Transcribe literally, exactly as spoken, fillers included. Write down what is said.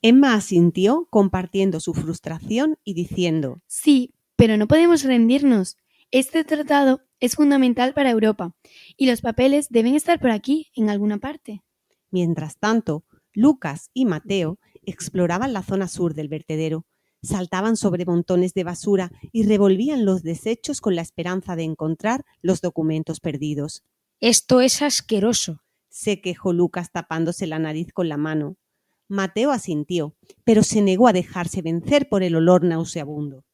Emma asintió, compartiendo su frustración y diciendo: Sí, pero no podemos rendirnos. Este tratado es fundamental para Europa y los papeles deben estar por aquí, en alguna parte. Mientras tanto, Lucas y Mateo exploraban la zona sur del vertedero, saltaban sobre montones de basura y revolvían los desechos con la esperanza de encontrar los documentos perdidos. Esto es asqueroso, se quejó Lucas tapándose la nariz con la mano. Mateo asintió, pero se negó a dejarse vencer por el olor nauseabundo.